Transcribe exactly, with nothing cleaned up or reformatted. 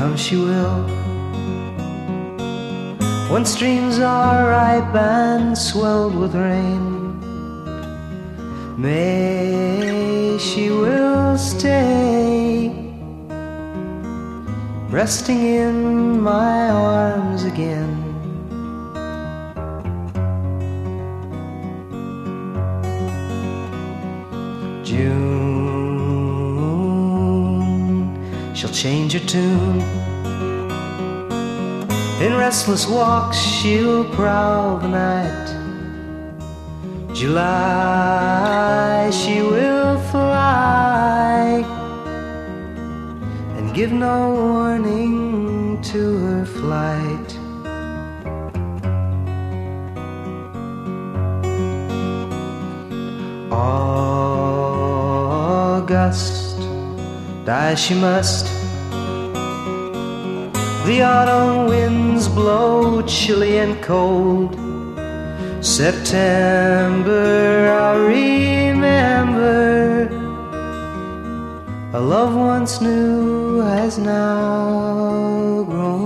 come she will. When streams are ripe and swelled with rain, May she will stay, resting in my arms again. June, she'll change her tune. In restless walks she'll prowl the night. July, she will fly and give no warning to her flight. August, die she must. The autumn winds blow chilly and cold. September, I'll remember. A love once new has now grown